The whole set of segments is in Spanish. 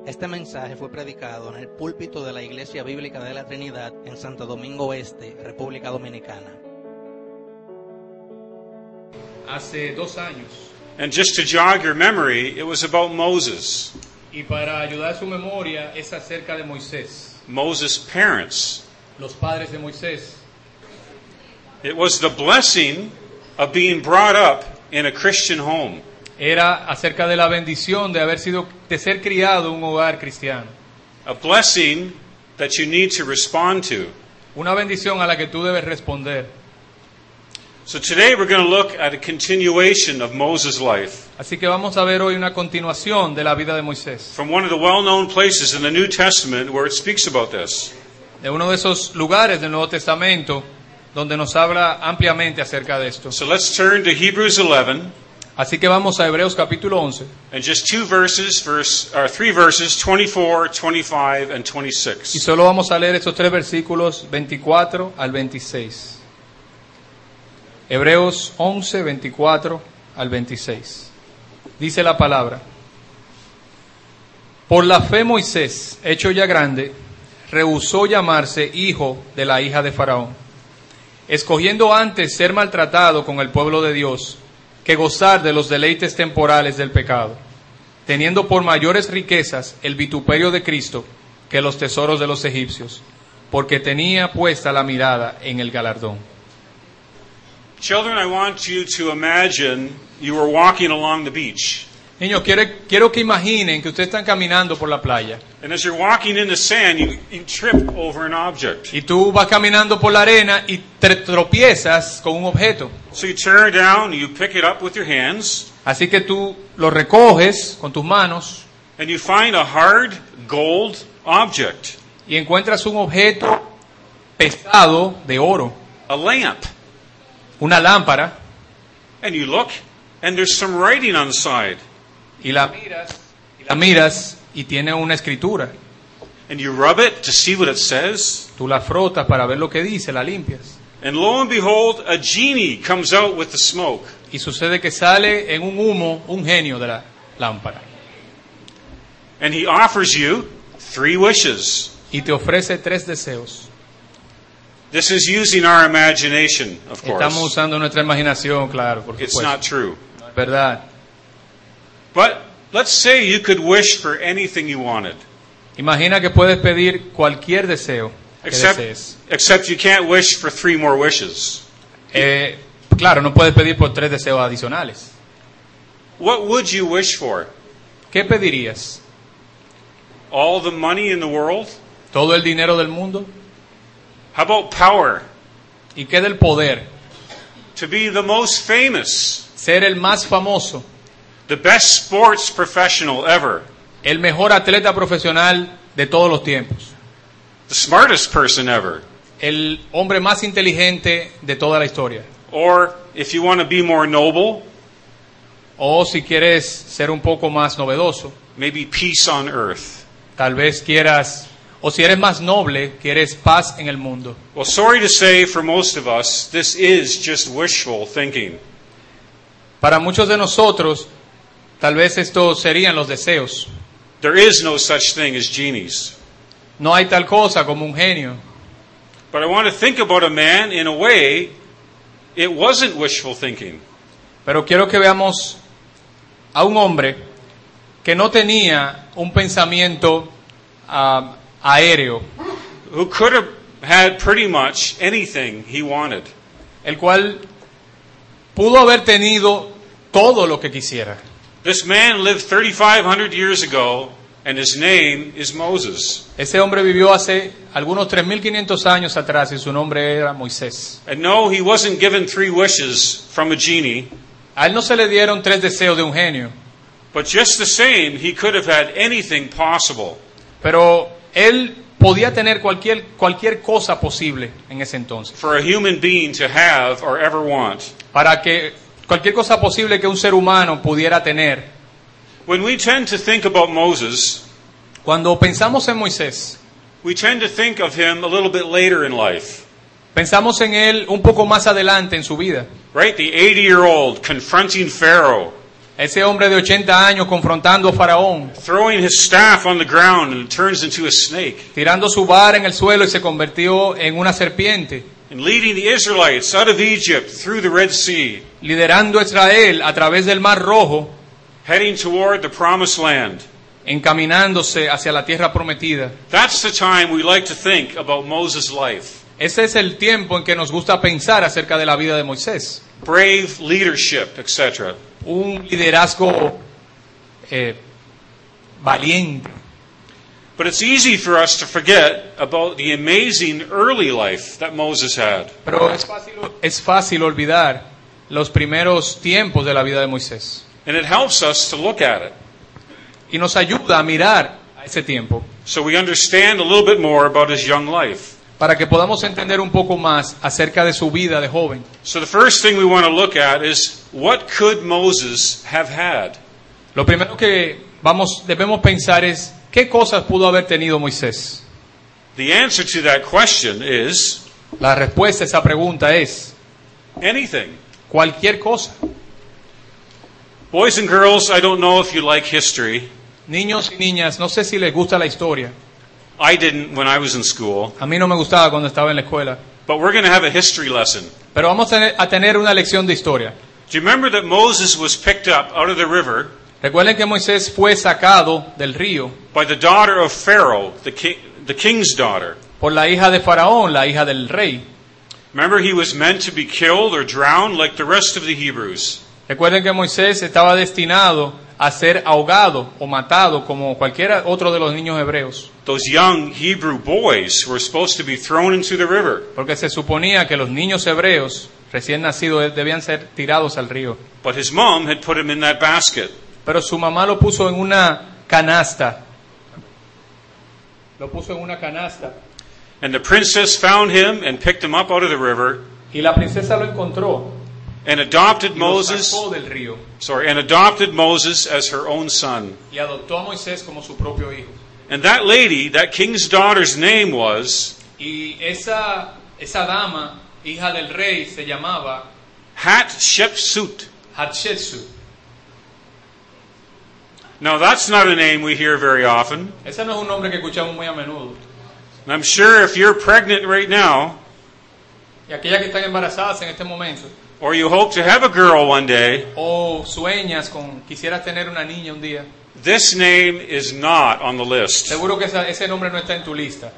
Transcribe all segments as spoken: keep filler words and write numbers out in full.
Este mensaje fue predicado en el púlpito de la Iglesia Bíblica de la Trinidad en Santo Domingo Este, República Dominicana. Hace dos años. And just to jog your memory, it was about Moses. Y para ayudar su memoria es acerca de Moisés. Moses' parents. Los padres de Moisés. It was the blessing of being brought up in a Christian home. Era acerca de la bendición de haber sido, de ser criado en un hogar cristiano. A blessing that you need to respond to. Una bendición a la que tú debes responder. So today we're going to look at a continuation of Moses' life. Así que vamos a ver hoy una continuación de la vida de Moisés. From one of the well-known places in the New Testament where it speaks about this. De uno de esos lugares del Nuevo Testamento donde nos habla ampliamente acerca de esto. So let's turn to Hebrews eleven. Así que vamos a Hebreos capítulo once. And just two verses, verse, or three verses, twenty-four, twenty-five, and Y twenty-six. solo vamos a leer estos tres versículos, veinticuatro al veintiséis. Hebreos once, veinticuatro al veintiséis. Dice la palabra: Por la fe Moisés, hecho ya grande, rehusó llamarse hijo de la hija de Faraón, escogiendo antes ser maltratado con el pueblo de Dios que gozar de los deleites temporales del pecado, teniendo por mayores riquezas el vituperio de Cristo que los tesoros de los egipcios, porque tenía puesta la mirada en el galardón. Children, I want you to imagine you were walking along the beach. Niños, quiero, quiero que imaginen que ustedes están caminando por la playa And as you're walking in the sand, you, you trip over an object. y tú vas caminando por la arena y te tropiezas con un objeto. So you turn down, you pick it up with your hands, Así que tú lo recoges con tus manos and you find a hard gold object, y encuentras un objeto pesado de oro, a lamp. una lámpara, And you look, and there's some writing on the side. y la miras, y la miras y tiene una escritura. And you rub it to see what it says. Tú la frotas para ver lo que dice, la limpias. And lo and behold, a genie comes out with the smoke. Y sucede que sale en un humo un genio de la lámpara. And he offers you three wishes. Y te ofrece tres deseos. This is using our imagination, of Estamos course. usando nuestra imaginación, claro, por It's supuesto. not true. No es verdad. But let's say you could wish for anything you wanted. Imagina que puedes pedir cualquier deseo que Except, desees. except you can't wish for three more wishes. Eh, claro, no puedes pedir por tres deseos adicionales. What would you wish for? ¿Qué pedirías? All the money in the world? ¿Todo el dinero del mundo? How about power? ¿Y qué del poder? To be the most famous, Ser el más famoso, the best sports professional ever, el mejor atleta profesional de todos los tiempos, the smartest person ever. el hombre más inteligente de toda la historia. Or if you want to be more noble, O si quieres ser un poco más novedoso, maybe peace on earth. tal vez quieras, o si eres más noble, quieres paz en el mundo. Well, sorry to say, for most of us, this is just wishful thinking. Para muchos de nosotros, tal vez estos serían los deseos. There is no such thing as genies. No hay tal cosa como un genio. But I want to think about a man in a way it wasn't wishful thinking. Pero quiero que veamos a un hombre que no tenía un pensamiento uh, aéreo, Who could have had pretty much anything he wanted. el cual pudo haber tenido todo lo que quisiera. This man lived thirty-five hundred years ago, and his name is Moses. Ese hombre vivió hace algunos tres mil quinientos años atrás y su nombre era Moisés. And no, he wasn't given three wishes from a genie, A él no se le dieron tres deseos de un genio, but just the same, he could have had anything possible. pero él podía tener cualquier, cualquier cosa posible en ese entonces. For a human being to have or ever want. Para que cualquier cosa posible que un ser humano pudiera tener. When we tend to think about Moses, Cuando pensamos en Moisés, we tend to think of him a little bit later in life. pensamos en él un poco más adelante en su vida. Right? The eighty-year-old confronting Pharaoh. Ese hombre de ochenta años confrontando a Faraón, throwing his staff on the ground and it turns into a snake, tirando su vara en el suelo y se convirtió en una serpiente, and leading the Israelites out of Egypt through the Red Sea, liderando a Israel a través del Mar Rojo, heading toward the Promised Land. encaminándose hacia la tierra prometida. That's the time we like to think about Moses' life. Ese es el tiempo en que nos gusta pensar acerca de la vida de Moisés. Brave leadership, et cetera. Un liderazgo eh, valiente. But it's easy for us to forget about the amazing early life that Moses had. Pero es fácil, es fácil olvidar los primeros tiempos de la vida de Moisés. And it helps us to look at it, Y nos ayuda a mirar a ese tiempo so we understand a little bit more about his young life. para que podamos entender un poco más acerca de su vida de joven. So the first thing we want to look at is, what could Moses have had? Lo primero que vamos, debemos pensar es, ¿qué cosas pudo haber tenido Moisés? The answer to that question is La respuesta a esa pregunta es, anything. cualquier cosa. Boys and girls, I don't know if you like history. Niños y niñas, no sé si les gusta la historia. I didn't when I was in school. A mí no me gustaba cuando estaba en la escuela. But we're going to have a history lesson. Pero vamos a tener, a tener una lección de historia. Do you remember that Moses was picked up out of the river Recuerden que Moisés fue sacado del río by the daughter of Pharaoh, the, king, the king's daughter? por la hija de Faraón, la hija del rey. Remember, he was meant to be killed or drowned like the rest of the Hebrews. Recuerden que Moisés estaba destinado a ser ahogado o matado como cualquier otro de los niños hebreos. Those young Hebrew boys were supposed to be thrown into the river. Porque se suponía que los niños hebreos recién nacidos debían ser tirados al río. But his mom had put him in that basket. Pero su mamá lo puso en una canasta. Lo puso en una canasta. And the princess found him and picked him up out of the river Y la princesa lo encontró and adopted y lo Moses, sacó del río. sorry, and adopted Moses as her own son. Y adoptó a Moisés como su propio hijo. And that lady, that king's daughter's name was Y esa, esa dama, hija del rey, se llamaba Hatshepsut. Hatshepsut. Now that's not a name we hear very often. Ese no es un nombre que escuchamos muy a menudo. And I'm sure if you're pregnant right now, Y aquellas que están embarazadas en este momento, or you hope to have a girl one day, o sueñas con, quisieras tener una niña un día, this name is not on the list. seguro que esa- ese nombre no está en tu lista.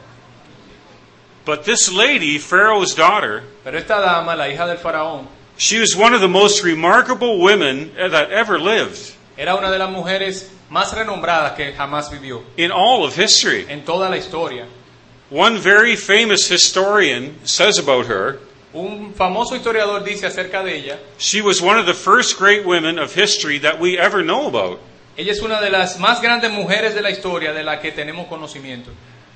But this lady, Pharaoh's daughter, Pero esta dama, la hija del faraón, she was one of the most remarkable women that ever lived era una de las mujeres más renombradas que jamás vivió in all of history. en toda la historia. One very famous historian says about her, Un famoso historiador dice acerca de ella, she was one of the first great women of history that we ever know about. ella es una de las más grandes mujeres de la historia de la que tenemos conocimiento.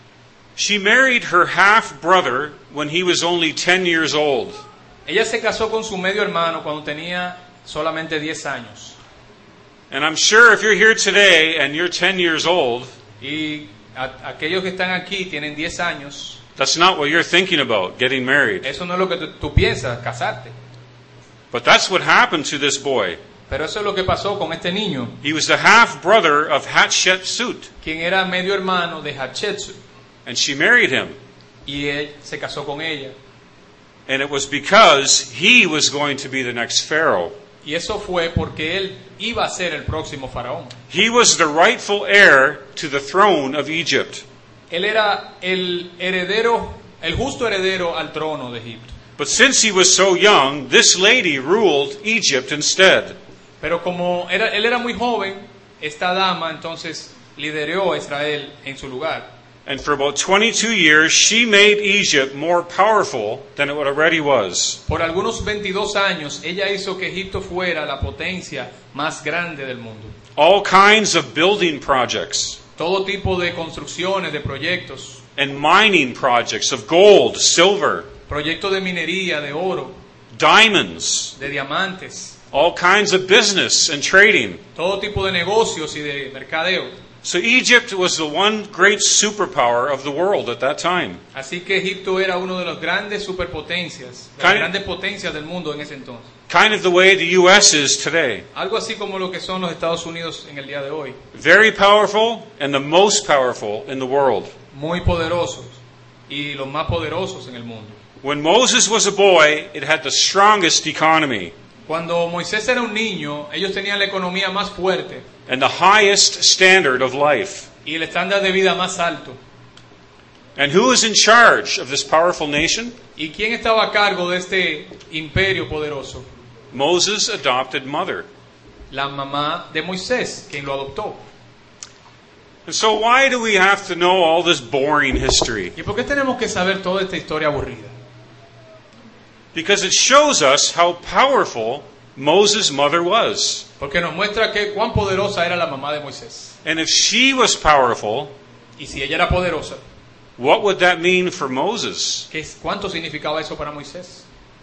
She married her half brother when he was only ten years old. Ella se casó con su medio hermano cuando tenía solamente diez años. And I'm sure if you're here today and you're ten years old, Y a- aquellos que están aquí tienen diez años, that's not what you're thinking about, getting married. eso no es lo que tú, tú piensas, casarte. But that's what happened to this boy. Pero eso es lo que pasó con este niño, He was the half brother of Hatshepsut, quien era medio hermano de Hatshepsut, and she married him. y él se casó con ella. And it was because he was going to be the next Pharaoh. Y eso fue porque él iba a ser el próximo faraón. He was the rightful heir to the throne of Egypt. Él era el heredero, el justo heredero al trono de Egipto. But since he was so young, this lady ruled Egypt instead. Pero como era, él era muy joven, esta dama entonces lideró a Israel en su lugar. And for about twenty-two years, she made Egypt more powerful than it already was. Por algunos veintidós años, ella hizo que Egipto fuera la potencia más grande del mundo. All kinds of building projects Todo tipo de construcciones, de proyectos, and mining projects of gold, silver, proyectos de minería, de oro, diamonds, de diamantes, all kinds of business and trading. todo tipo de negocios y de mercadeo. So Egypt was the one great superpower of the world at that time. Así que Egipto era uno de las grandes superpotencias, de las Kind- grandes potencias del mundo en ese entonces. kind of the way the U S is today. Algo así como lo que son los Estados Unidos en el día de hoy. Very powerful and the most powerful in the world. Muy poderosos y los más poderosos en el mundo. When Moses was a boy, it had the strongest economy Cuando Moisés era un niño, ellos tenían la economía más fuerte and the highest standard of life. y el estándar de vida más alto. And who was in charge of this powerful nation? ¿Y quién estaba a cargo de este imperio poderoso? Moses' adopted mother. La mamá de Moisés, quien lo adoptó. And so why do we have to know all this boring history? ¿Y por qué tenemos que saber toda esta historia aburrida? Because it shows us how powerful Moses' mother was. Porque nos muestra que cuán poderosa era la mamá de Moisés. And if she was powerful, Y si ella era poderosa, what would that mean for Moses? ¿qué, ¿cuánto significaba eso para Moisés?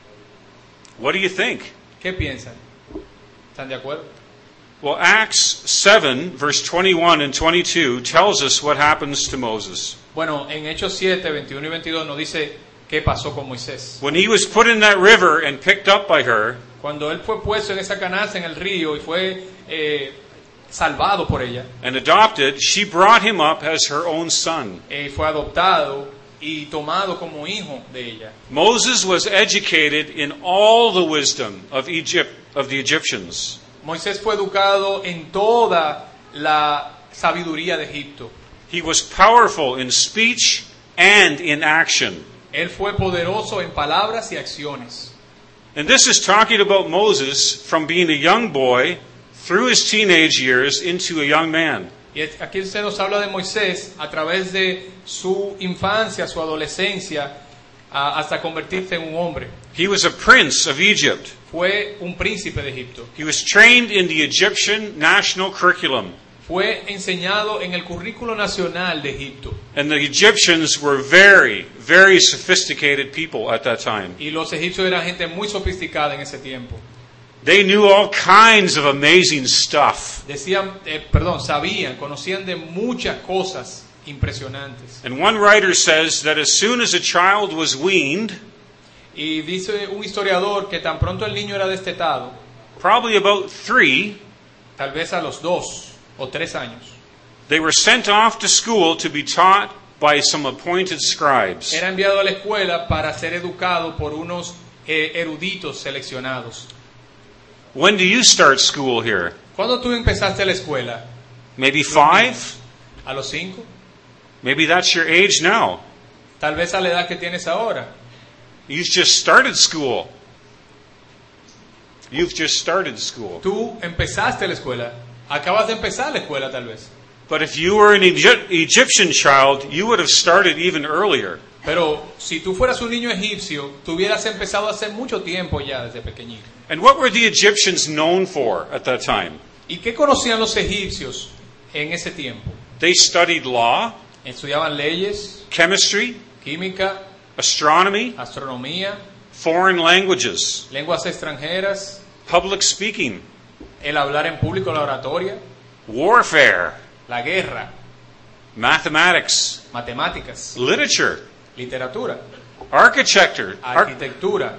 What do you think? ¿Qué piensan? ¿Están de acuerdo? Well, Acts seven, verse twenty-one and twenty-two tells us what happens to Moses. Bueno, en Hechos siete, veintiuno y veintidós nos dice qué pasó con Moisés. When he was put in that river and picked up by her, Cuando él fue puesto en esa canasta en el río y fue eh, salvado por ella, and adopted, she brought him up as her own son. eh, fue adoptado y tomado como hijo de ella. Moses was educated in all the wisdom of Egypt, of the Egyptians. Moisés fue educado en toda la sabiduría de Egipto. He was powerful in speech and in action. Él fue poderoso en palabras y acciones. And this is talking about Moses from being a young boy through his teenage years into a young man. Y aquí se nos habla de Moisés a través de su infancia, su adolescencia, a- hasta convertirse en un hombre. He was a prince of Egypt. Fue un príncipe de Egipto. He was trained in the Egyptian national curriculum. Fue enseñado en el currículo nacional de Egipto. And the Egyptians were very, very sophisticated people at that time. Y los egipcios eran gente muy sofisticada en ese tiempo. They knew all kinds of amazing stuff. Decían, eh, perdón, sabían, conocían de muchas cosas impresionantes. And one writer says that as soon as a child was weaned, Y dice un historiador que tan pronto el niño era destetado, probably about three, tal vez a los dos o tres años, they were sent off to school to be taught by some appointed scribes. era enviado a la escuela para ser educado por unos eh, eruditos seleccionados. When do you start school here? ¿Cuándo tú empezaste la escuela? Maybe five? ¿A los cinco? Maybe that's your age now. Tal vez a la edad que tienes ahora. You've just started school. You've just started school. Tú empezaste la escuela. Acabas de empezar la escuela tal vez. But if you were an Egy- Egyptian child, you would have started even earlier. Pero si tú fueras un niño egipcio, tú hubieras empezado hace mucho tiempo ya, desde pequeñito. And what were the Egyptians known for at that time? ¿Y qué conocían los egipcios en ese tiempo? They studied law, Estudiaban leyes, chemistry, química, astronomy, astronomía, foreign languages, lenguas extranjeras, public speaking, el hablar en público, la oratoria, warfare, la guerra, mathematics, matemáticas, literature, literatura, architecture. Ar- arquitectura.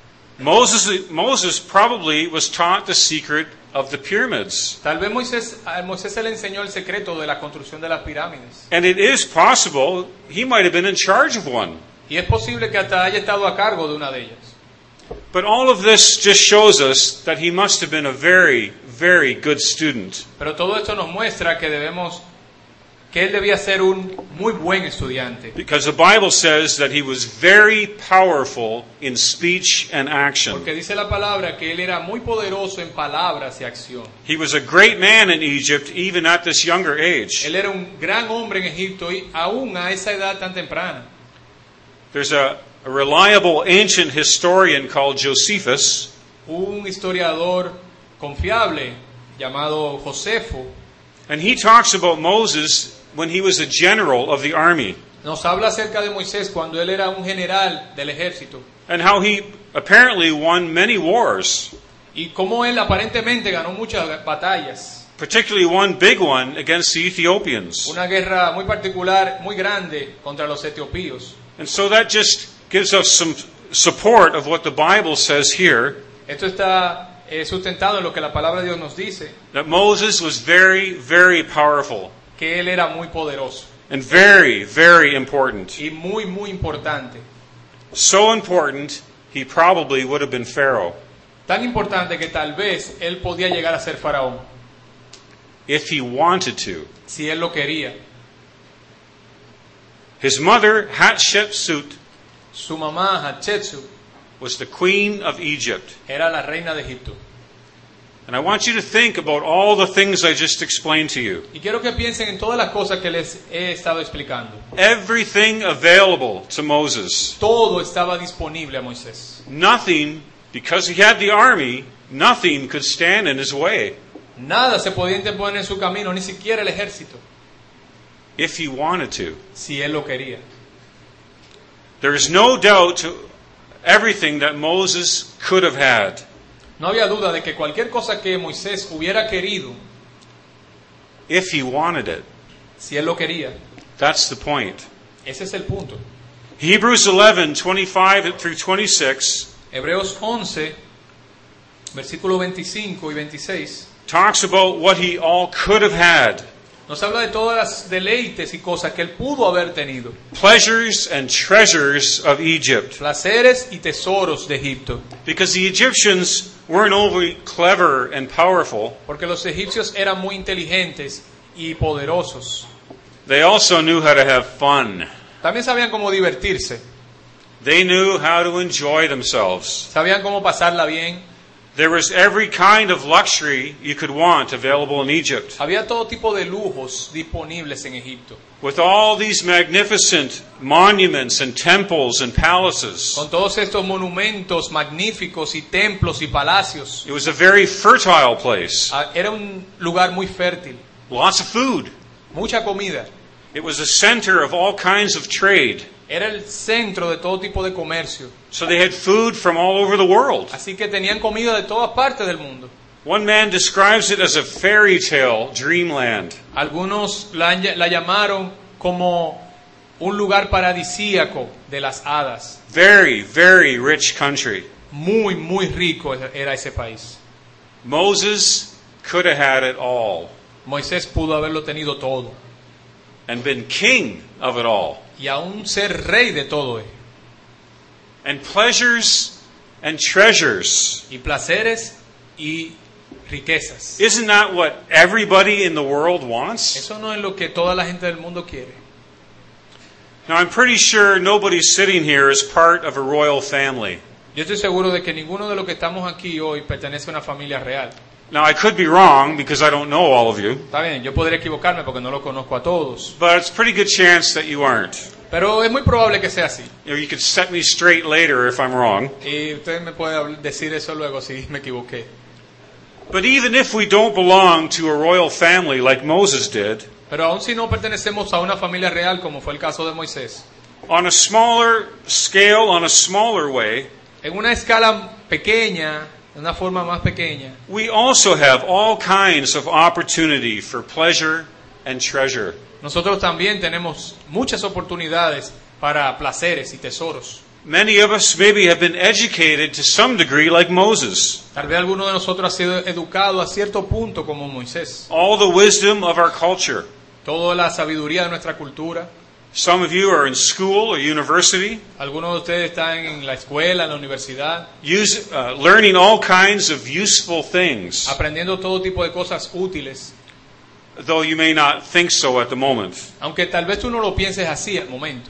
Moses, Moses probably was taught the secret of the pyramids. Tal vez Moisés, a Moisés se le enseñó el secreto de la construcción de las pirámides. And it is possible he might have been in charge of one. Y es posible que hasta haya estado a cargo de una de ellas. But all of this just shows us that he must have been a very, very good student. Pero todo esto nos muestra que debemos, que él debía ser un muy buen estudiante. Because the Bible says that he was very powerful in speech and action. Porque dice la palabra que él era muy poderoso en palabras y acción. He was a great man in Egypt even at this younger age. Él era un gran hombre en Egipto y aún a esa edad tan temprana. There's a, a reliable ancient historian called Josephus, Un historiador confiable llamado Josefo and he talks about Moses when he was a general of the army, nos habla acerca de Moisés cuando él era un general del ejército and how he apparently won many wars, y cómo él aparentemente ganó muchas batallas. particularly one big one against the Ethiopians. Una guerra muy particular, muy grande contra los etiopíos. And so that just gives us some support of what the Bible says here. Esto está eh, sustentado en lo que la palabra de Dios nos dice, that Moses was very, very powerful que él era muy poderoso and very, very important. y muy, muy importante. So important, he probably would have been Pharaoh Tan importante que tal vez él podía llegar a ser faraón, if he wanted to. si él lo quería. His mother, Hatshepsut, Su mamá, Hatshepsut, was the queen of Egypt. era la reina de Egipto. And I want you to think about all the things I just explained to you. Y quiero que piensen en todas las cosas que les he estado explicando. Everything available to Moses. Todo estaba disponible a Moisés. Nothing, because he had the army, nothing could stand in his way Nada se podía interponer en su camino, ni siquiera el ejército, if he wanted to. si él lo quería. There is no doubt to everything that Moses could have had. No había duda de que cualquier cosa que Moisés hubiera querido, If he wanted it. si él lo quería. That's the point. Ese es el punto. Hebrews eleven, twenty-five through twenty-six Hebreos once, versículo veinticinco y veintiséis, talks about what he all could have had. nos habla de todas las deleites y cosas que él pudo haber tenido. Pleasures and treasures of Egypt. Placeres y tesoros de Egipto. Because the Egyptians weren't only clever and powerful, Porque los egipcios eran muy inteligentes y poderosos. they also knew how to have fun. También sabían cómo divertirse. They knew how to enjoy themselves. Sabían cómo pasarla bien. There was every kind of luxury you could want available in Egypt. Había todo tipo de lujos disponibles en Egipto. With all these magnificent monuments and temples and palaces, Con todos estos monumentos magníficos y templos y palacios. it was a very fertile place. Ah, Era un lugar muy fértil. Lots of food. Mucha comida. It was a center of all kinds of trade. Era el centro de todo tipo de comercio. So they had food from all over the world. Así que tenían comida de todas partes del mundo. One man describes it as a fairy tale dreamland. Algunos la, han- la llamaron como un lugar paradisíaco de las hadas. Very, very rich country. Muy, muy rico era ese país. Moses could have had it all Moisés pudo haberlo tenido todo. and been king of it all. Y aún ser rey de todo ello. And pleasures and treasures. Y placeres y riquezas. Isn't that what everybody in the world wants? Eso no es lo que toda la gente del mundo quiere. Now, I'm pretty sure nobody sitting here is part of a royal family. Yo estoy seguro de que ninguno de los que estamos aquí hoy pertenece a una familia real. Now, I could be wrong because I don't know all of you, Está bien, yo podría equivocarme porque no lo conozco a todos. but it's a pretty good chance that you aren't. Pero es muy probable que sea así. You know, you could set me straight later if I'm wrong. Y usted me puede habl- decir eso luego si me equivoqué. But even if we don't belong to a royal family like Moses did, Pero aun si no pertenecemos a una familia real, como fue el caso de Moisés, on a smaller scale, on a smaller way, en una escala pequeña, de una forma más pequeña, we also have all kinds of opportunity for pleasure and treasure. nosotros también tenemos muchas oportunidades para placeres y tesoros. Many of us maybe have been educated to some degree like Moses. Tal vez alguno de nosotros ha sido educado a cierto punto como Moisés. All the wisdom of our culture. Toda la sabiduría de nuestra cultura. Some of you are in school or university, Algunos de ustedes están en la escuela, en la universidad, use, uh, learning all kinds of useful things, aprendiendo todo tipo de cosas útiles, though you may not think so at the moment. aunque tal vez tú no lo pienses así al momento.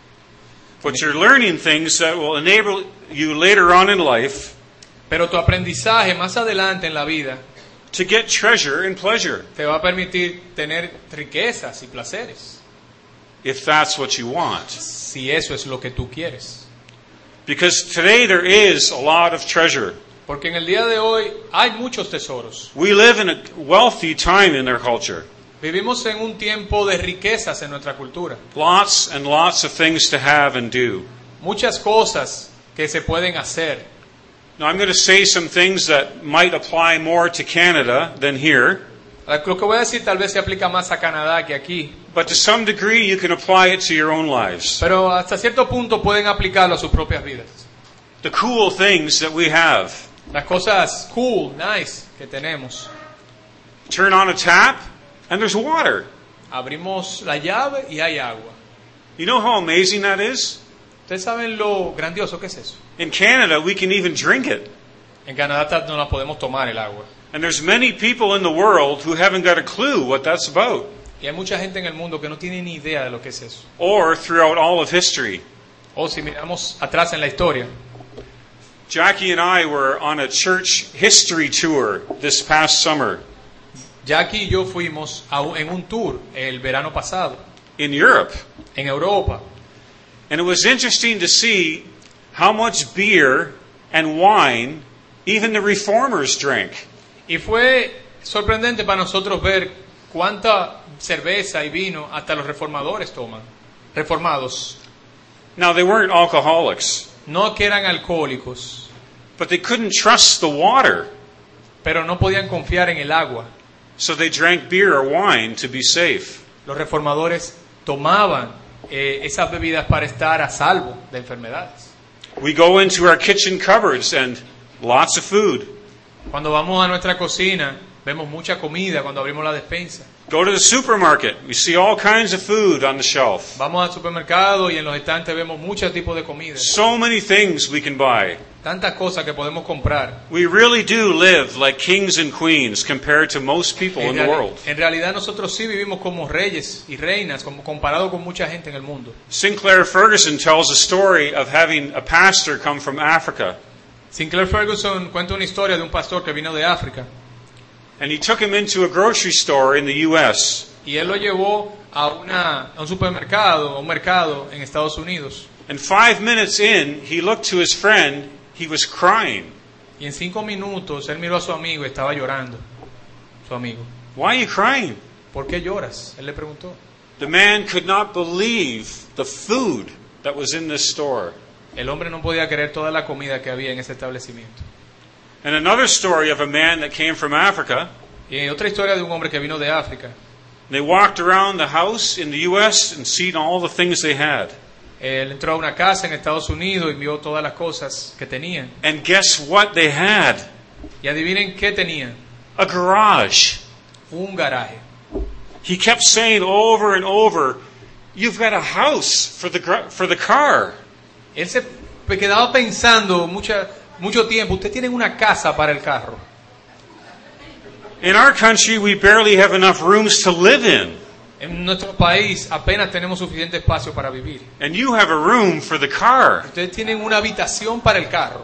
But you're learning things that will enable you later on in life Pero tu aprendizaje más adelante en la vida to get treasure and pleasure, te va a permitir tener riquezas y placeres, if that's what you want. si eso es lo que tú quieres. Because today there is a lot of treasure. Porque en el día de hoy hay muchos tesoros. We live in a wealthy time in our culture. Vivimos en un tiempo de riquezas en nuestra cultura. Lots and lots of things to have and do. Muchas cosas que se pueden hacer. Now I'm going to say some things that might apply more to Canada than here, Lo que voy a decir tal vez se aplica más a Canadá que aquí. but to some degree you can apply it to your own lives. Pero hasta cierto punto pueden aplicarlo a sus propias vidas. The cool things that we have. Las cosas cool, nice que tenemos. Turn on a tap and there's water. Abrimos la llave y hay agua. You know how amazing that is? ¿Ustedes saben lo grandioso que es eso? In Canada, we can even drink it. En Canadá no la podemos tomar el agua. And there's many people in the world who haven't got a clue what that's about. Y hay mucha gente en el mundo que no tiene ni idea de lo que es eso. Or throughout all of history. O si miramos atrás en la historia. Jackie and I were on a church history tour this past summer. Jackie y yo fuimos a un, en un tour el verano pasado. In Europe. En Europa. And it was interesting to see how much beer and wine even the reformers drank. Y fue sorprendente para nosotros ver cuánta cerveza y vino hasta los reformadores toman. Reformados. Now they weren't alcoholics. No que eran alcohólicos. But they couldn't trust the water. Pero no podían confiar en el agua. So they drank beer or wine to be safe. Los reformadores tomaban eh, esas bebidas para estar a salvo de enfermedades. We go into our kitchen cupboards and lots of food. Cuando vamos a nuestra cocina, vemos mucha comida cuando abrimos la despensa. Go to the supermarket. We see all kinds of food on the shelf. Vamos al supermercado y en los estantes vemos muchos tipos de comida. So many things we can buy. Tantas cosas que podemos comprar. We really do live like kings and queens compared to most people in the world. En realidad nosotros sí vivimos como reyes y reinas, como comparado con mucha gente en el mundo. Sinclair Ferguson tells a story of having a pastor come from Africa. Sinclair Ferguson cuenta una historia de un pastor que vino de África. And he took him into a grocery store in the U S. Y él lo llevó a, una, a un supermercado, a un mercado en Estados Unidos. And five minutes in, he looked to his friend. He was crying. Y en cinco minutos él miró a su amigo y estaba llorando. Su amigo. Why are you crying? ¿Por qué lloras? Él le preguntó. The man could not believe the food that was in this store. El hombre no podía creer toda la comida que había en ese establecimiento. And another story of a man that came from Africa. Y otra historia de un hombre que vino de África. They walked around the house in the U S and seen all the things they had. Él entró a una casa en Estados Unidos y vio todas las cosas que tenían. And guess what they had? Y adivinen qué tenían. A garage. Un garaje. He kept saying over and over, "You've got a house for the gra- for the car." Él se quedaba pensando mucha, mucho tiempo, usted tiene una casa para el carro. In our country, we barely have enough rooms to live in. En nuestro país apenas tenemos suficiente espacio para vivir. And you have a room for the car. Ustedes tienen una habitación para el carro.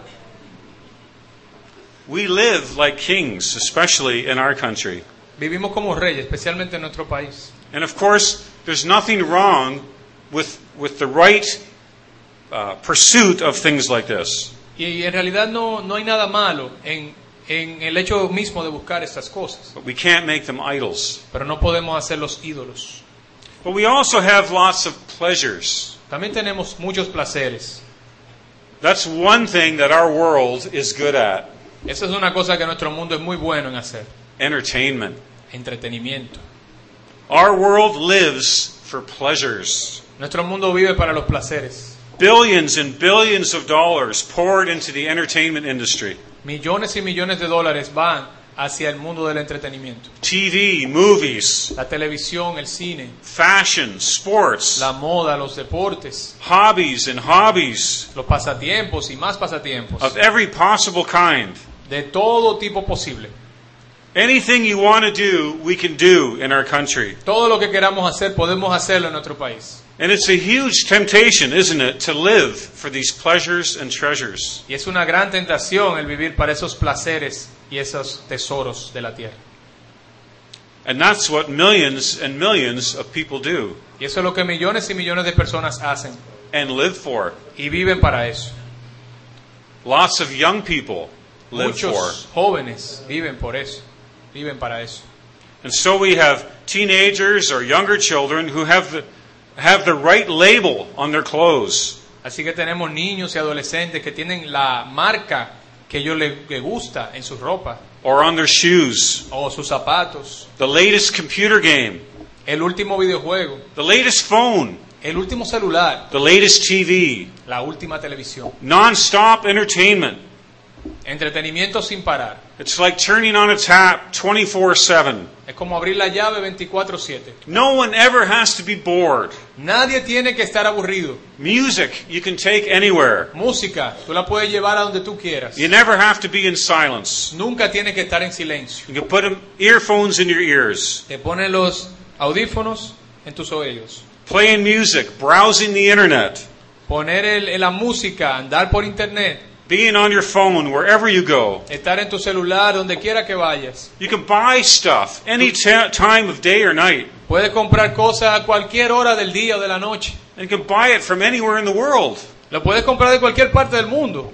We live like kings, especially in our country. Vivimos como reyes, especialmente en nuestro país. And of course, there's nothing wrong with with the right uh, pursuit of things like this. Y en realidad no, no hay nada malo en, en el hecho mismo de buscar estas cosas. But we can't make them idols. Pero no podemos hacerlos ídolos. But we also have lots of pleasures. También tenemos muchos placeres. That's one thing that our world is good at. Esa es una cosa que nuestro mundo es muy bueno en hacer. Entertainment. Entretenimiento. Our world lives for pleasures. Nuestro mundo vive para los placeres. Billions and billions of dollars poured into the entertainment industry. Millones y millones de dólares van hacia el mundo del entretenimiento. T V, movies, La televisión, el cine, fashion, sports, la moda, los deportes, hobbies and hobbies los pasatiempos y más pasatiempos. of every possible kind. De todo tipo posible. Anything you want to do, we can do in our country. Todo lo que queramos hacer, podemos hacerlo en nuestro país. And it's a huge temptation, isn't it, to live for these pleasures and treasures. Y es una gran tentación el vivir para esos placeres y esos tesoros de la tierra. And that's what millions and millions of people do Y eso es lo que millones y millones de personas hacen and live for. y viven para eso. Lots of young people live for. Muchos jóvenes viven por eso, viven para eso. And so we have teenagers or younger children who have the, have the right label on their clothes. Así que tenemos niños y adolescentes que tienen la marca que a ellos les, les gusta en su ropa Or on their shoes. o sus zapatos, The latest computer game. el último videojuego, The latest phone. el último celular, The latest T V. la última televisión. Non-stop entertainment. Entretenimiento sin parar. It's like turning on a tap twenty-four seven. Es como abrir la llave veinticuatro siete. No one ever has to be bored. Nadie tiene que estar aburrido. Music you can take anywhere. Música, tú la puedes llevar a donde tú quieras. You never have to be in silence. Nunca tiene que estar en silencio. You can put them, earphones in your ears. Te pones los audífonos en tus oídos. Playing music, browsing the internet. Poner el, la música, andar por internet. Being on your phone wherever you go. Estar en tu celular donde quiera que vayas. You can buy stuff any t- time of day or night. Puedes comprar cosas a cualquier hora del día o de la noche. And you can buy it from anywhere in the world. Lo puedes comprar de cualquier parte del mundo.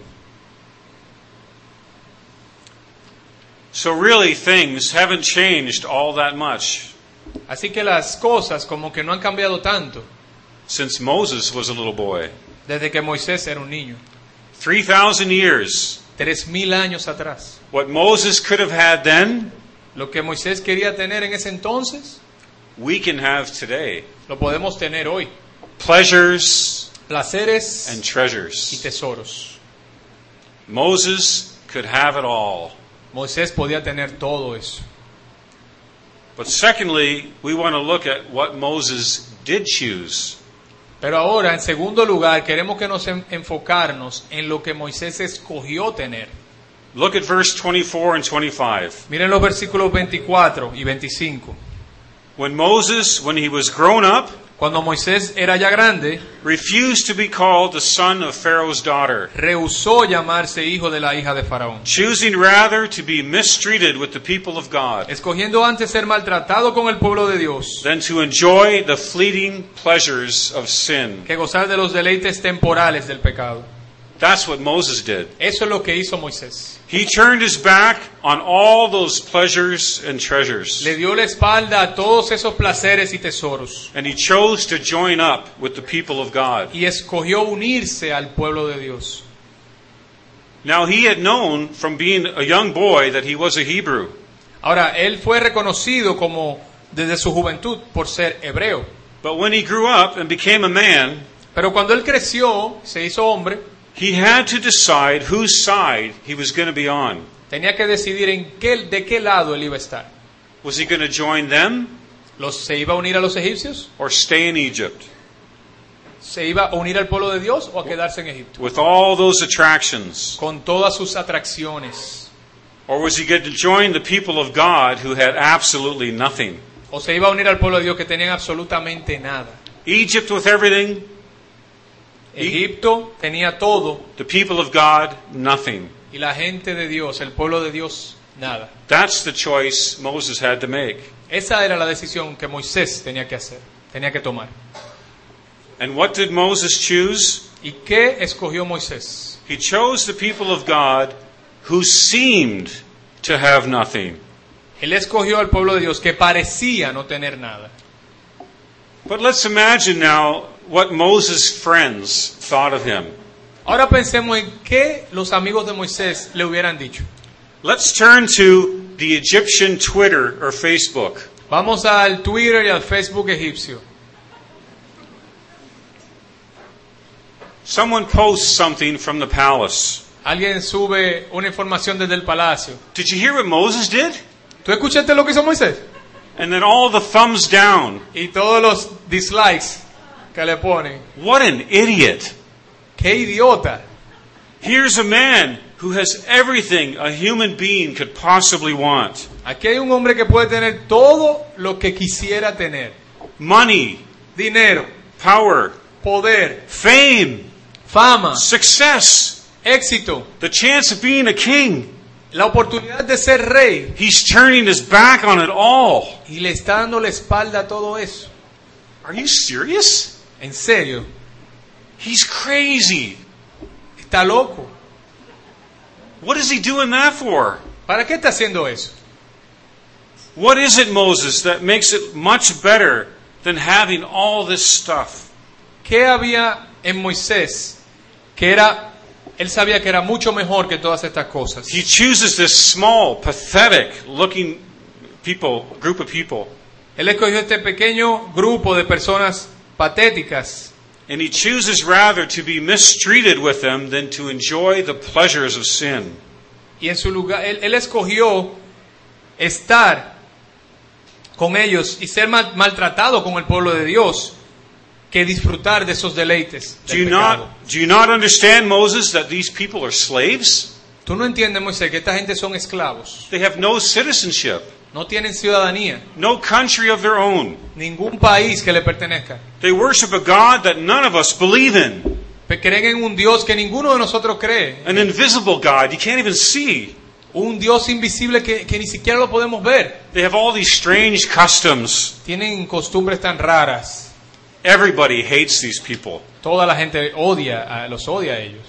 So really things haven't changed all that much. Así que las cosas como que no han cambiado tanto Since Moses was a little boy. desde que Moisés era un niño. three thousand years. Tres mil años atrás. What Moses could have had then, Lo que Moisés quería tener en ese entonces, we can have today. lo podemos tener hoy. Pleasures Placeres and y treasures. tesoros. Moses could have it all. Moisés podía tener todo eso. But secondly, we want to look at what Moses did choose. Pero ahora, en segundo lugar, queremos que nos en- enfocarnos en lo que Moisés escogió tener. Look at verse twenty-four and twenty-five. Miren los versículos veinticuatro y veinticinco. When Moses, when he was grown up, Cuando Moisés era ya grande, refused to be called the son of Pharaoh's daughter, rehusó llamarse hijo de la hija de Faraón, choosing rather to be mistreated with the people of God escogiendo antes ser maltratado con el pueblo de Dios than to enjoy the fleeting pleasures of sin. que gozar de los deleites temporales del pecado. That's what Moses did. Eso es lo que hizo Moisés. He turned his back on all those pleasures and treasures, Le dio la espalda a todos esos placeres y tesoros and he chose to join up with the people of God. y escogió unirse al pueblo de Dios. Now he had known from being a young boy that he was a Hebrew. Ahora, él fue reconocido como desde su juventud por ser hebreo. But when he grew up and became a man, Pero cuando él creció, se hizo hombre, he had to decide whose side he was going to be on. tenía que decidir en qué, de qué lado él iba a estar. Was he going to join them ¿Los, ¿Se iba a unir a los egipcios? or stay in Egypt ¿Se iba a unir al pueblo de Dios o a quedarse en Egipto? with all those attractions? Con todas sus atracciones. Or was he going to join the people of God who had absolutely nothing? ¿O se iba a unir al pueblo de Dios que tenían absolutamente nada? Egypt with everything, Egipto tenía todo the people of God, nothing. y la gente de Dios, el pueblo de Dios, nada. That's the choice Moses had to make. Esa era la decisión que Moisés tenía que hacer, tenía que tomar. And what did Moses choose? ¿Y qué escogió Moisés? He chose the people of God who seemed to have nothing. Él escogió al pueblo de Dios que parecía no tener nada. But let's imagine now what Moses' friends thought of him. Ahora pensemos en qué los amigos de Moisés le hubieran dicho. Let's turn to the Egyptian Twitter or Facebook. Vamos al Twitter y al Facebook egipcio. Someone posts something from the palace. Alguien sube una información desde el palacio. Did you hear what Moses did? ¿Tú escuchaste lo que hizo Moisés? And then all the thumbs down. Y todos los dislikes que le ponen. What an idiot. ¡Qué idiota! Here's a man who has everything a human being could possibly want. Aquí hay un hombre que puede tener todo lo que quisiera tener. Money, Dinero, power, poder, fame, fama, success, éxito, the chance of being a king. la oportunidad de ser rey. He's turning his back on it all. Y le está dando la espalda a todo eso. Are you serious? En serio, He's crazy. está loco. What is he doing that for? ¿Para qué está haciendo eso? What is it, Moses, that makes it much better than having all this stuff? ¿Qué había en Moisés que era, él sabía que era mucho mejor que todas estas cosas? He chooses this small, pathetic looking people, group of people. Él escogió este pequeño grupo de personas patéticas And he chooses rather to be mistreated with them than to enjoy the pleasures of sin. Y en su lugar, él, él escogió estar con ellos y ser mal, maltratado con el pueblo de Dios que disfrutar de esos deleites Do del you pecado. not, do you not understand, Moses, that these people are slaves? Tú no entiendes, Moisés, que esta gente son esclavos. They have no citizenship, No tienen ciudadanía, no country of their own. ningún país que le pertenezca. They worship a God that none of us believe in, Creen en un Dios que ninguno de nosotros cree. an invisible God you can't even see. Un Dios invisible que, que ni siquiera lo podemos ver. They have all these strange customs. Tienen costumbres tan raras. Everybody hates these people. Toda la gente odia, a- los odia a ellos.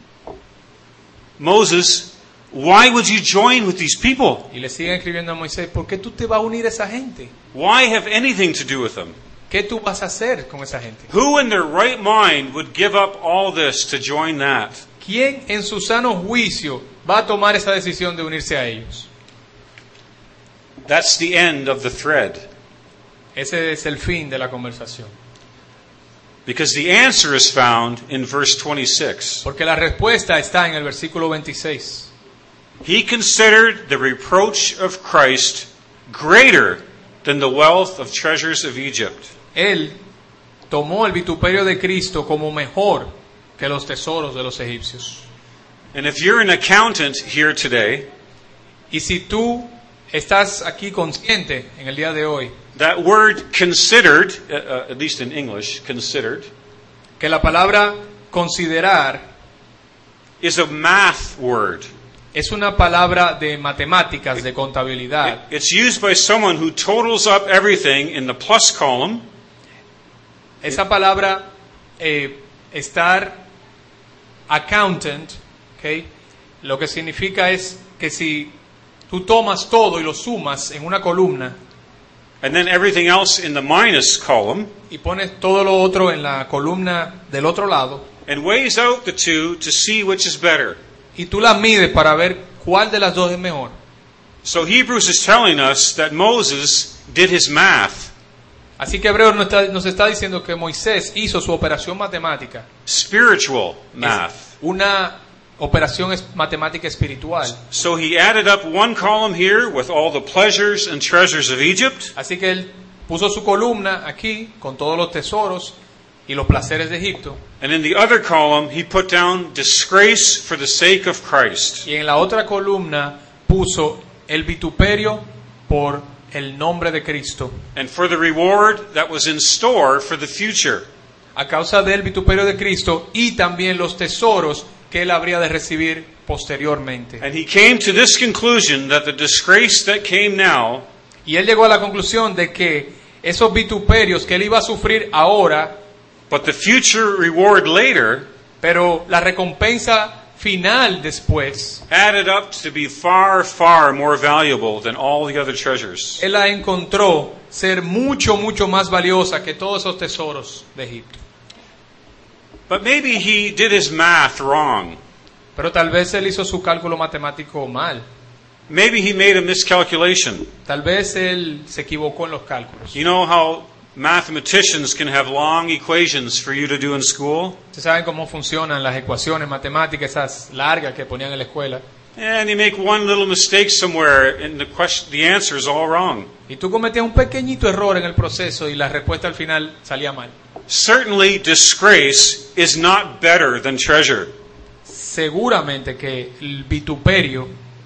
Moses, why would you join with these people? Y le siguen escribiendo a Moisés, ¿por qué tú te vas a unir a esa gente? Why have anything to do with them? ¿Qué tú vas a hacer con esa gente? Who in their right mind would give up all this to join that? ¿Quién en su sano juicio va a tomar esa decisión de unirse a ellos? That's the end of the thread. Ese es el fin de la conversación. Because the answer is found in verse twenty-six. Porque la respuesta está en el versículo veintiséis. He considered the reproach of Christ greater than the wealth of treasures of Egypt. Él tomó el vituperio de Cristo como mejor que los tesoros de los egipcios. And if you're an accountant here today, Y si tú estás aquí consciente en el día de hoy that word considered, uh, uh, at least in English, considered, que la palabra considerar is a math word. es una palabra de matemáticas, de contabilidad. It's used by someone who totals up everything in the plus column Esa palabra, eh, estar accountant, ¿ok? Lo que significa es que si tú tomas todo y lo sumas en una columna and then everything else in the minus column y pones todo lo otro en la columna del otro lado and weighs out the two to see which is better. y tú la mides para ver cuál de las dos es mejor. So Hebrews is telling us that Moses did his math, Así que Hebreos nos está, nos está diciendo que Moisés hizo su operación matemática, spiritual math. Es una operación es- matemática espiritual. So he added up one column here with all the pleasures and treasures of Egypt, Así que él puso su columna aquí con todos los tesoros y los placeres de Egipto. and in the other column he put down disgrace for the sake of Christ. Y en la otra columna puso el vituperio por el nombre de Cristo, And for the reward that was in store for the future. a causa del vituperio de Cristo y también los tesoros que él habría de recibir posteriormente. And he came to this conclusion that the disgrace that came now Y él llegó a la conclusión de que esos vituperios que él iba a sufrir ahora, but the future reward later pero la recompensa final después, added up to be far, far more valuable than all the other treasures. él la encontró ser mucho, mucho más valiosa que todos esos tesoros de Egipto. But maybe he did his math wrong. Pero tal vez él hizo su cálculo matemático mal. Maybe he made a miscalculation. Tal vez él se equivocó en los cálculos. You know how mathematicians can have long equations for you to do in school? ¿Ustedes saben cómo funcionan las ecuaciones matemáticas, esas largas que ponían en la escuela? And you make one little mistake somewhere and the question, the answer is all wrong. Y tú cometías un pequeñito error en el proceso y la respuesta al final salía mal. Certainly disgrace is not better than treasure. Seguramente que el vituperio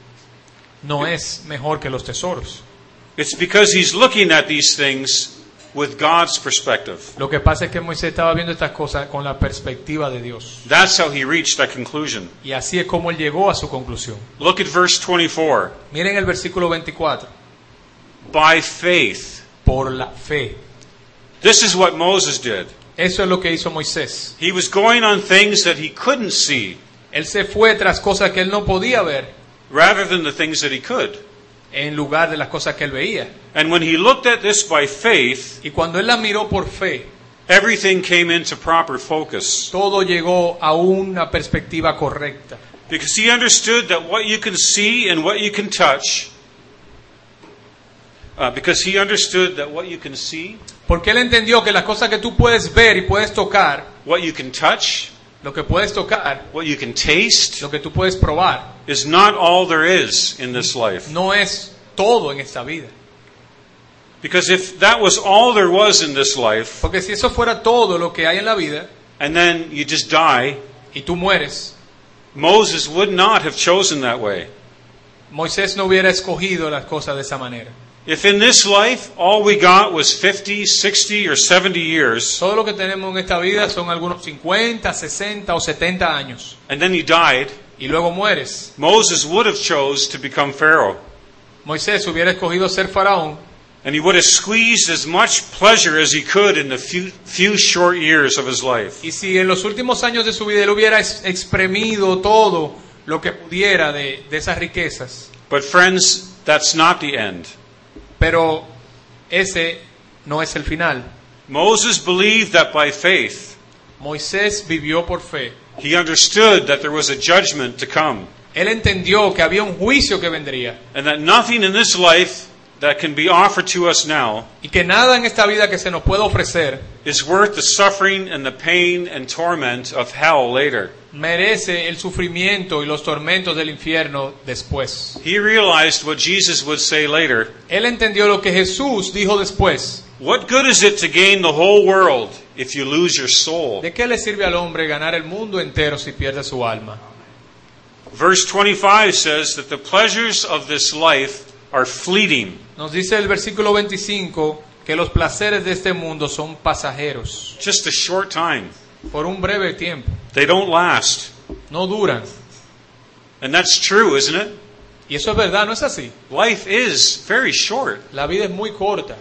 no es mejor que los tesoros. It's because he's looking at these things with God's perspective. Lo que pasa es que Moisés estaba viendo estas cosas con la perspectiva de Dios. That's how he reached that conclusion. Y así es como él llegó a su conclusión. Look at verse twenty-four. Miren el versículo veinticuatro. By faith. Por la fe. This is what Moses did. Eso es lo que hizo Moisés. He was going on things that he couldn't see Él se fue tras cosas que él no podía ver rather than the things that he could. en lugar de las cosas que él veía. And when he looked at this by faith, Y cuando él la miró por fe, everything came into proper focus. todo llegó a una perspectiva correcta. Because he understood that what you can see and what you can touch, uh, because he understood that what you can see, Porque él entendió que las cosas que tú puedes ver y puedes tocar, what you can touch, lo que puedes tocar, what you can taste, lo que tú puedes probar, is not all there is in this life. no es todo en esta vida. Because if that was all there was in this life, Porque si eso fuera todo lo que hay en la vida and then you just die, y tú mueres, Moses would not have chosen that way. Moisés no hubiera escogido las cosas de esa manera. If in this life all we got was fifty, sixty, or seventy years, Todo lo que tenemos en esta vida son algunos cincuenta, sesenta o setenta años. and then you died, Y luego mueres. Moses would have chose to become Pharaoh. Moisés hubiera escogido ser faraón And he would have squeezed as much pleasure as he could in the few, few short years of his life. y si en los últimos años de su vida él hubiera ex- exprimido todo lo que pudiera de, de esas riquezas. But friends, that's not the end. Pero ese no es el final. Moses believed that by faith, Moisés vivió por fe. he understood that there was a judgment to come, Él entendió que había un juicio que vendría and that nothing in this life that can be offered to us now y que nada en esta vida que se nos pueda ofrecer is worth the suffering and the pain and torment of hell later. merece el sufrimiento y los tormentos del infierno después. He realized what Jesus would say later. Él entendió lo que Jesús dijo después. What good is it to gain the whole world if you lose your soul? ¿De qué le sirve al hombre ganar el mundo entero si pierde su alma? Verse twenty-five says that the pleasures of this life are fleeting. Nos dice el versículo veinticinco que los placeres de este mundo son pasajeros, Just a short time. por un breve tiempo, They don't last. no duran. And that's true, isn't it? Y eso es verdad, ¿no es así? Life is very short. La vida es muy corta.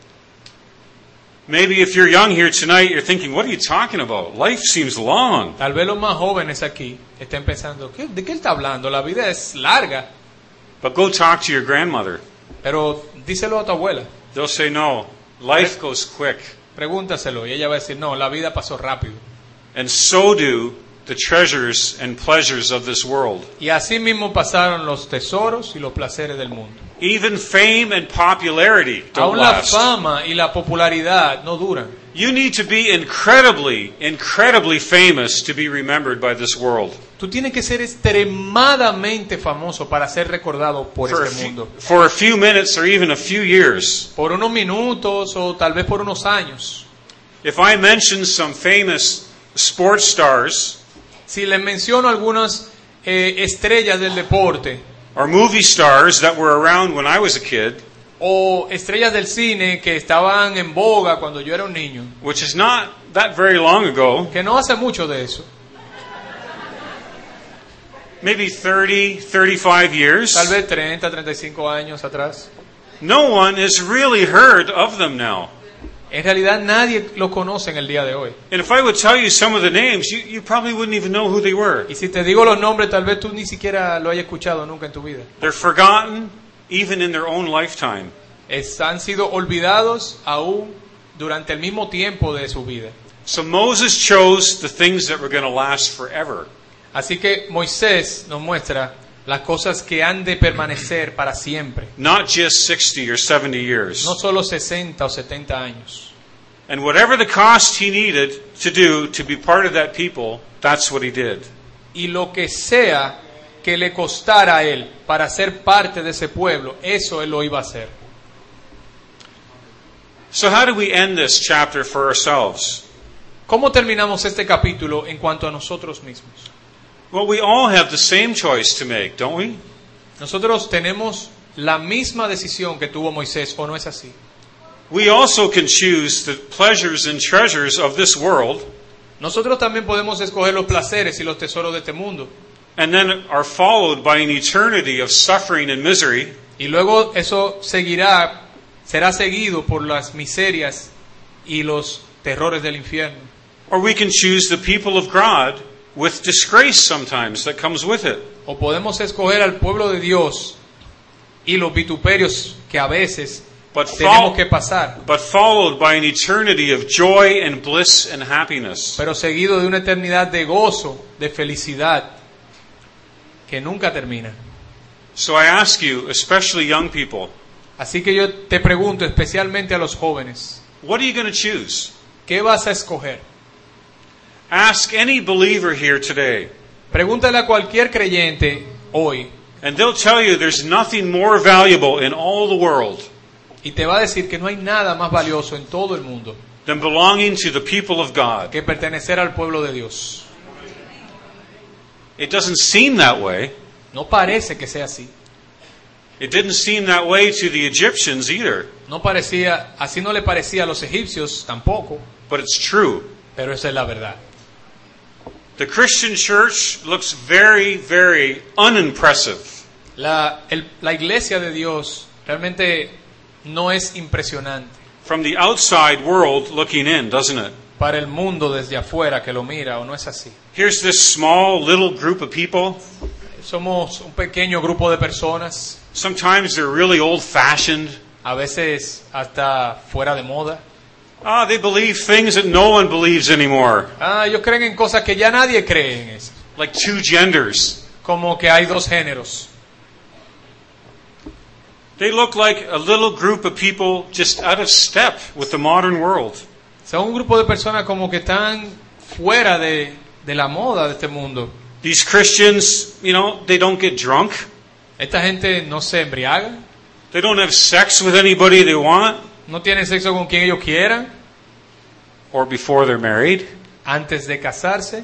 Maybe if you're young here tonight, you're thinking, what are you talking about? Life seems long. Tal vez los más jóvenes aquí estén pensando, ¿qué- ¿de qué él está hablando? La vida es larga. But go talk to your grandmother. Pero díselo a tu abuela, They'll say, no, life goes quick. pregúntaselo y ella va a decir, no, la vida pasó rápido. And so do the treasures and pleasures of this world. Y así mismo pasaron los tesoros y los placeres del mundo. Even fame and popularity don't Aún la last. fama y la popularidad no duran. You need to be incredibly, incredibly famous to be remembered by this world. Tú tienes que ser extremadamente famoso para ser recordado por For a, este few, mundo. for a few minutes or even a few years. Por unos minutos o tal vez por unos años. If I mention some famous sports stars Si les menciono algunas eh, estrellas del deporte or movie stars that were around when I was a kid, o estrellas del cine que estaban en boga cuando yo era un niño, which is not that very long ago, que no hace mucho de eso, maybe thirty, thirty-five years, tal vez treinta, treinta y cinco años atrás, no one has really heard of them now. en realidad nadie lo conoce en el día de hoy. And if I would tell you some of the names, you, you probably wouldn't even know who they were. Y si te digo los nombres, tal vez tú ni siquiera lo hayas escuchado nunca en tu vida. They're forgotten even in their own lifetime. Es- han sido olvidados aún durante el mismo tiempo de su vida. So Moses chose the things that were going to last forever. Así que Moisés nos muestra las cosas que han de permanecer para siempre, Not just sixty or seventy years. no solo sesenta o setenta años. And whatever the cost he needed to do to be part of that people, that's what he did. Y lo que sea que le costara a él para ser parte de ese pueblo, eso él lo iba a hacer. So how do we end this chapter for ourselves? ¿Cómo terminamos este capítulo en cuanto a nosotros mismos? Well, we all have the same choice to make, don't we? Nosotros tenemos la misma decisión que tuvo Moisés, ¿o no es así? We also can choose the pleasures and treasures of this world, Nosotros también podemos escoger los placeres y los tesoros de este mundo. and then are followed by an eternity of suffering and misery, Y luego eso seguirá, será seguido por las miserias y los terrores del infierno. or we can choose the people of God with disgrace sometimes that comes with it. O podemos escoger al pueblo de Dios y los vituperios que a veces But, tenemos fol- que pasar, but followed by an eternity of joy and bliss and happiness. pero seguido de una eternidad de gozo, de felicidad, que nunca termina. So I ask you, especially young people, Así que yo te pregunto, especialmente a los jóvenes, what are you going to choose? ¿qué vas a escoger? Ask any believer here today, Pregúntale a cualquier creyente hoy and they'll tell you there's nothing more valuable in all the world y te va a decir que no hay nada más valioso en todo el mundo than belonging to the people of God. que pertenecer al pueblo de Dios. It doesn't seem that way. No parece que sea así. It didn't seem that way to the Egyptians either, No parecía, así no le parecía a los egipcios tampoco, but it's true. pero esa es la verdad. The Christian church looks very, very unimpressive. La, el- la iglesia de Dios realmente no es impresionante From the outside world looking in, doesn't it? para el mundo desde afuera que lo mira, ¿o no es así? Here's this small little group of people. Somos un pequeño grupo de personas, Sometimes they're really old-fashioned. a veces hasta fuera de moda. Ah, they believe things that no one believes anymore, Ah, ellos creen en cosas que ya nadie cree en eso. like two genders. Como que hay dos géneros. They look like a little group of people just out of step with the modern world. Son un grupo de personas como que están fuera de, de la moda de este mundo. These Christians, you know, they don't get drunk. Esta gente no se embriaga, They don't have sex with anybody they want no tienen sexo con quien ellos quieran or before they're married. antes de casarse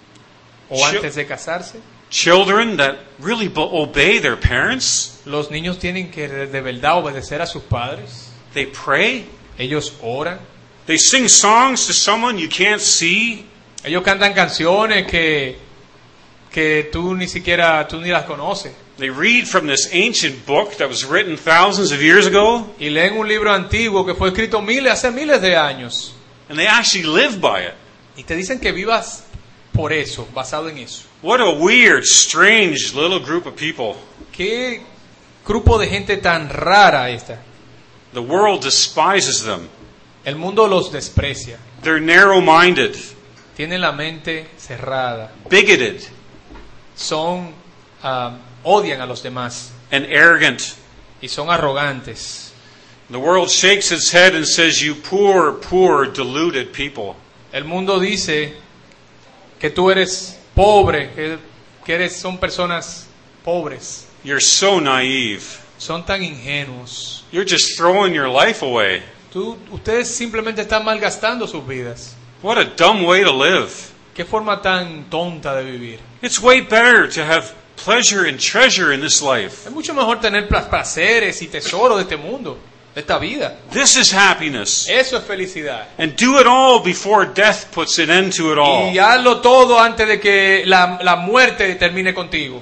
o Chi- antes de casarse. Children that really bo- obey their parents. Los niños tienen que de verdad obedecer a sus padres. They pray. Ellos oran. They sing songs to someone you can't see. Ellos cantan canciones que, que tú ni siquiera, tú ni las conoces. They read from this ancient book that was written thousands of years ago, Y leen un libro antiguo que fue escrito miles, hace miles de años. and they actually live by it. Y te dicen que vivas por eso, basado en eso. What a weird, strange little group of people. Qué grupo de gente tan rara esta. The world despises them. El mundo los desprecia. They're narrow-minded, Tienen la mente cerrada. bigoted, Son, ah, odian a los demás. and arrogant. Y son arrogantes. The world shakes its head and says, "You poor, poor, deluded people." El mundo dice que tú eres pobre, que, que eres, son personas pobres. You're so naive. Son tan ingenuos. You're just throwing your life away. Tú, ustedes simplemente están malgastando sus vidas. What a dumb way to live. Qué forma tan tonta de vivir. It's way better to have pleasure and treasure in this life. Es mucho mejor tener pla- placeres y tesoros de este mundo, de esta vida. This is happiness. Eso es felicidad. And do it all before death puts an end to it all. Y hazlo todo antes de que la, la muerte termine contigo.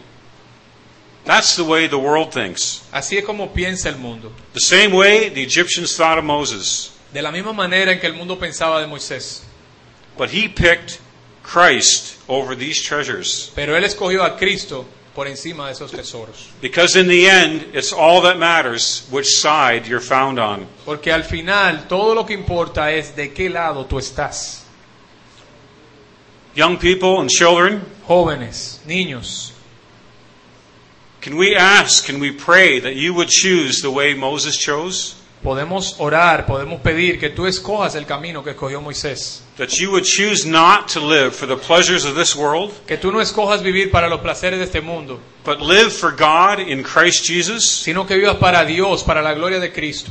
That's the way the world thinks. Así es como piensa el mundo. The same way the Egyptians thought of Moses. De la misma manera en que el mundo pensaba de Moisés. But he picked Christ over these treasures. Pero él escogió a Cristo por encima de esos tesoros. Because in the end, it's all that matters which side you're found on. Porque al final todo lo que importa es de qué lado tú estás. Young people and children, Jóvenes, niños, can we ask, can we pray that you would choose the way Moses chose? podemos orar, podemos pedir que tú escojas el camino que escogió Moisés. That you would choose not to live for the pleasures of this world, Que tú no escojas vivir para los placeres de este mundo, but live for God in Christ Jesus? sino que vivas para Dios, para la gloria de Cristo.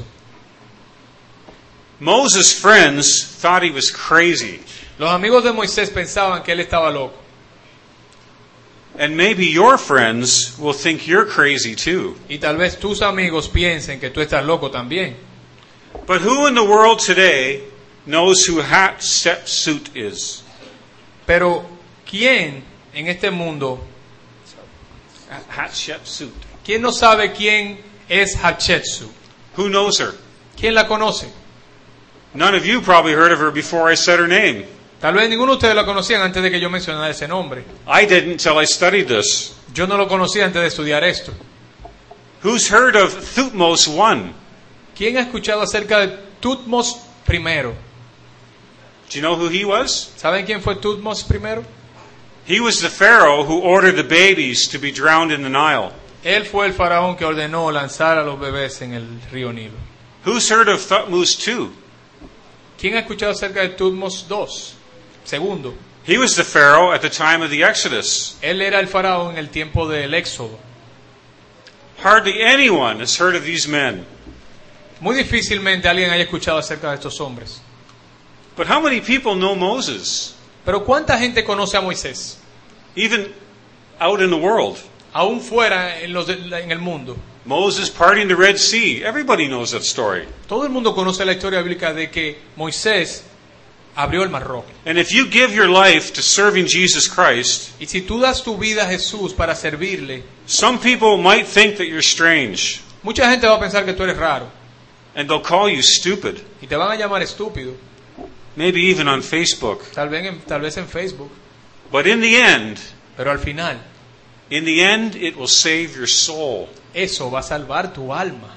Moses' friends thought he was crazy. Los amigos de Moisés pensaban que él estaba loco. And maybe your friends will think you're crazy too. Y tal vez tus amigos piensen que tú estás loco también. But who in the world today knows who Hatshepsut is? Pero ¿quién en este mundo, Hatshepsut. quién no sabe quién es Hatshepsut? Who knows her? ¿Quién la conoce? None of you probably heard of her before I said her name. Tal vez ninguno de ustedes la conocían antes de que yo mencionara ese nombre. I didn't till I studied this. Yo no lo conocía antes de estudiar esto. Who's heard of Thutmose I? ¿Quién ha escuchado acerca de Tutmos primero? Do you know who he was? ¿Saben quién fue Tutmos primero? He was the Pharaoh who ordered the babies to be drowned in the Nile. Él fue el faraón que ordenó lanzar a los bebés en el río Nilo. Who's heard of Thutmose two? ¿Quién ha escuchado acerca de Tutmos dos? Segundo. He was the Pharaoh at the time of the Exodus. Él era el faraón en el tiempo del Éxodo. Hardly anyone has heard of these men. Muy difícilmente alguien haya escuchado acerca de estos hombres. But how many people know Moses? Pero ¿cuánta gente conoce a Moisés? Even out in the world. Aún fuera en, los de, en el mundo. Moses parting the Red Sea. Everybody knows that story. Todo el mundo conoce la historia bíblica de que Moisés abrió el Mar Rojo. And if you give your life to serving Jesus Christ, Y si tú das tu vida a Jesús para servirle, some people might think that you're strange, mucha gente va a pensar que tú eres raro and they'll call you stupid, y te van a llamar estúpido, maybe even on Facebook. tal vez en, tal vez en Facebook, But in the end, pero al final in the end, it will save your soul. eso va a salvar tu alma.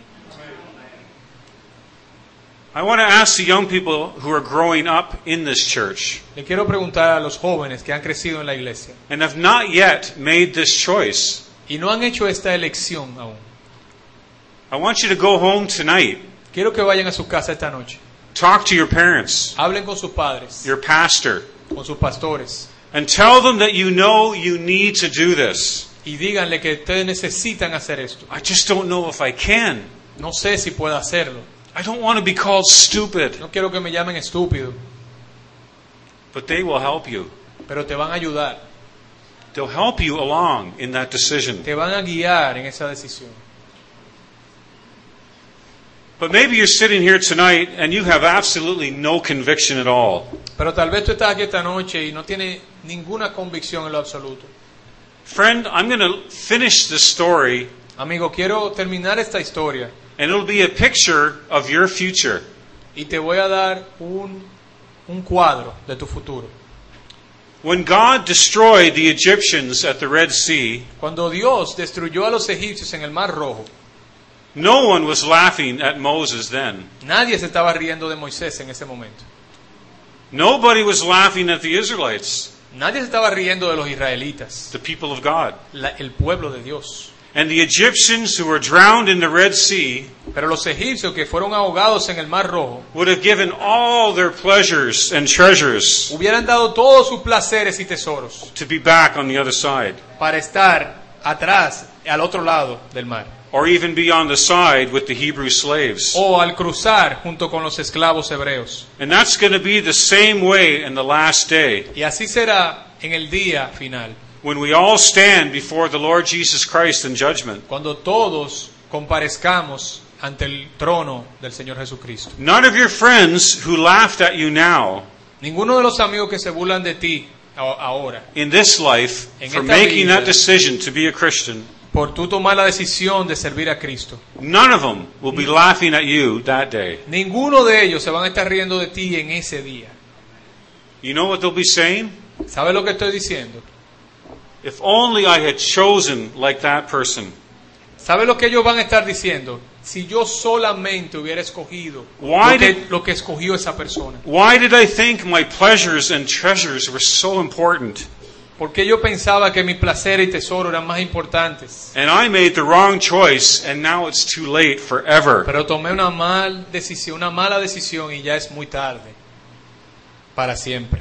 I want to ask the young people who are growing up in this church Le quiero preguntar a los jóvenes que han crecido en la iglesia and have not yet made this choice. y no han hecho esta elección aún. I want you to go home tonight, Quiero que vayan a su casa esta noche, talk to your parents, hablen con sus padres, your pastor, con sus pastores and tell them that you know you need to do this. y díganle que ustedes necesitan hacer esto. I just don't know if I can. No sé si puedo hacerlo. I don't want to be called stupid, No quiero que me llamen estúpido, but they will help you. pero te van a ayudar, They'll help you along in that decision. te van a guiar en esa decisión. But maybe you're sitting here tonight and you have absolutely no conviction at all. Pero tal vez tú estás aquí esta noche y no tienes ninguna convicción en lo absoluto. Friend, I'm going to finish this story, Amigo, quiero terminar esta historia and it'll be a picture of your future. y te voy a dar un, un cuadro de tu futuro. When God destroyed the Egyptians at the Red Sea, Cuando Dios destruyó a los egipcios en el Mar Rojo, no one was laughing at Moses then. nadie se estaba riendo de Moisés en ese momento. Nobody was laughing at the Israelites, Nadie se estaba riendo de los israelitas, the people of God. la- el pueblo de Dios. And the Egyptians who were drowned in the Red Sea Pero los egipcios que fueron ahogados en el Mar Rojo would have given all their pleasures and treasures hubieran dado todos sus placeres y tesoros to be back on the other side, para estar atrás, al otro lado del mar, or even be on the side with the Hebrew slaves. o al cruzar junto con los esclavos hebreos. And that's going to be the same way in the last day, Y así será en el día final, when we all stand before the Lord Jesus Christ in judgment. cuando todos comparezcamos ante el trono del Señor Jesucristo. None of your friends who laughed at you now Ninguno de los amigos que se burlan de ti a- ahora, in this life En for esta making vida. that decision to be a Christian, por tú tomar la decisión de servir a Cristo, none of them will be laughing at you that day. ninguno de ellos se van a estar riendo de ti en ese día. You know what they'll be saying? ¿Sabes lo que estoy diciendo? If only I had chosen like that person. ¿Sabes lo que ellos van a estar diciendo? Si yo solamente hubiera escogido Why lo que, did- lo que escogió esa persona. Why did I think my pleasures and treasures were so important? Porque yo pensaba que mi placer y tesoro eran más importantes. And I made the wrong choice, and now it's too late forever. Pero tomé una mal decisión, una mala decisión y ya es muy tarde. Para siempre.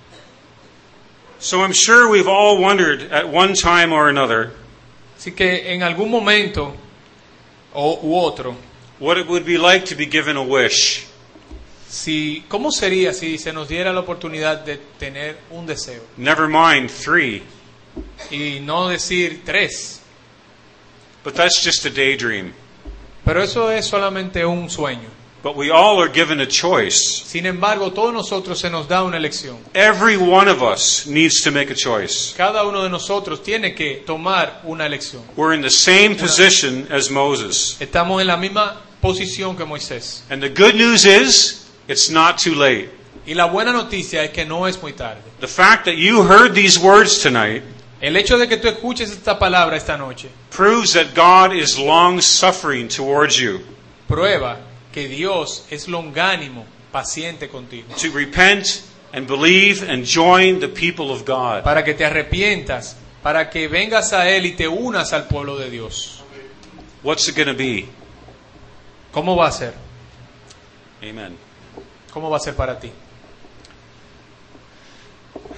So I'm sure we've all wondered at one time or another Así que en algún momento o, u otro, what it would be like to be given a wish. si, ¿cómo sería si se nos diera la oportunidad de tener un deseo? Never mind three. Y no decir tres. But that's just a daydream. Pero eso es solamente un sueño. But we all are given a choice. Sin embargo, todos nosotros se nos da una elección. Every one of us needs to make a choice. Cada uno de nosotros tiene que tomar una elección. We're in the same position as Moses. Estamos en la misma posición que Moisés. And the good news is, it's not too late. Y la buena noticia es que no es muy tarde. The fact that you heard these words tonight El hecho de que tú escuches esta palabra esta noche proves that God is long suffering towards you prueba que Dios es longánimo, paciente contigo, to repent and believe and join the people of God. para que te arrepientas, para que vengas a Él y te unas al pueblo de Dios. What's it going to be? ¿Cómo va a ser? Amen. ¿Cómo va a ser para ti?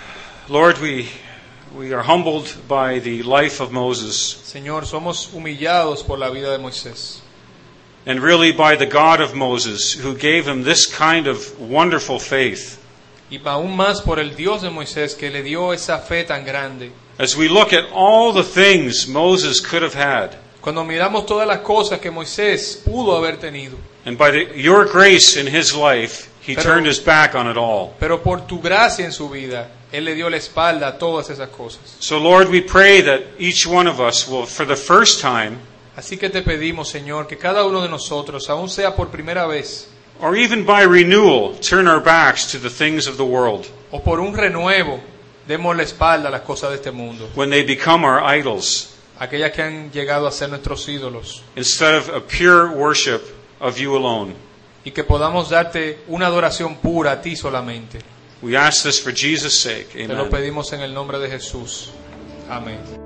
Lord, we, we are humbled by the life of Moses, Señor, somos humillados por la vida de Moisés and really by the God of Moses, who gave him this kind of wonderful faith. y aún más por el Dios de Moisés que le dio esa fe tan grande. As we look at all the things Moses could have had, Cuando miramos todas las cosas que Moisés pudo haber tenido, and by the, your grace in his life, he Pero- turned his back on it all. pero por tu gracia en su vida, Él le dio la espalda a todas esas cosas. So Lord, we pray that each one of us will, for the first time, Así que te pedimos, Señor, que cada uno de nosotros, aun sea por primera vez, or even by renewal, turn our backs to the things of the world o por un renuevo, demos la espalda a las cosas de este mundo, when they become our idols, aquellas que han llegado a ser nuestros ídolos, instead of a pure worship of you alone. y que podamos darte una adoración pura a ti solamente. We ask this for Jesus' sake. Te lo Amen. pedimos en el nombre de Jesús. Amén.